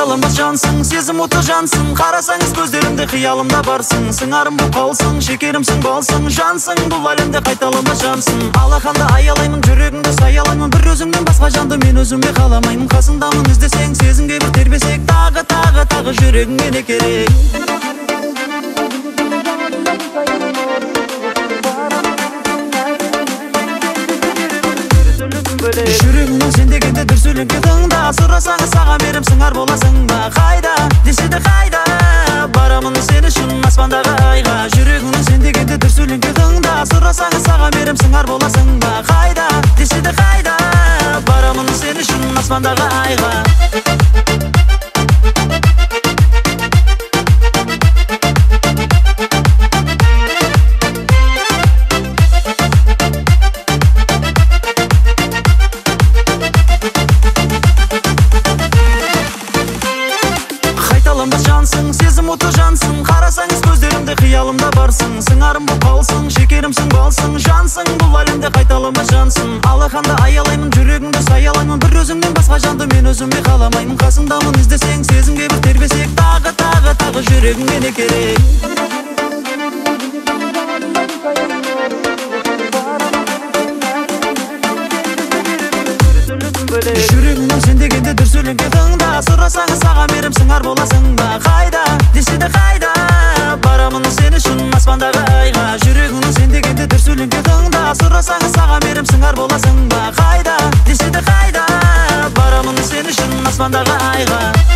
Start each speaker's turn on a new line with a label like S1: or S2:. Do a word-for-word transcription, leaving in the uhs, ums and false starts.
S1: Қайталанбас жансың, сезім оты жансың, қарасаңыз көздеріңде қиялымда барсың. Сыңарым бұл қалсың, шекерімсің болсың, жансың бұл әлемде қайталанбас жансың. Алақанды аялаймын, жүрегіңді саялаймын, бір өзіңнен басқа жанды мен өзіме қаламаймын. Қасыңдамын іздесең, сезімге бір тербесек, тағы тағы тағы жүрегіңе не керек? Жүрегімнің сен дегенде дүрсіліңке тыңда, сұрасаңыз саған берем сыңар боласың ба? Қайда, десе де қайда, барамын сен үшін аспандағы айға. Жүрегімнің сен дегенде дүрсіліңке тыңда, сұрасаңыз саған берем сыңар боласың ба? Қайда, десе де қайда, барамын сен үшін аспандағы айға. Қайталанбас жансың, сезім оты жансың, қарасаңыз көздеріңде қиялымда барсың. Сыңарым бұл қалсың, шекерімсің болсың, жансың бұл әлемде қайталанбас жансың. Алақанды аялаймын, жүрегіңді саялаймын, бір өзіңнен басқа жанды мен өзіме қаламаймын. Қасыңдамын іздесең, сезімге бір тербесек, тағы тағы тағы жүрегіңе не керек? Жүрегімнің сен дегенде дүрсіліңке тыңда, сұрасаңыз саған берем сыңар боласың ба? Қайда, десе де қайда, барамын сен үшін аспандағы айға. Жүрегімнің сен дегенде дүрсіліңке тыңда, сұрасаңыз саған берем сыңар боласың ба? Қайда, десе де қайда, барамын сен үшін аспандағы айға.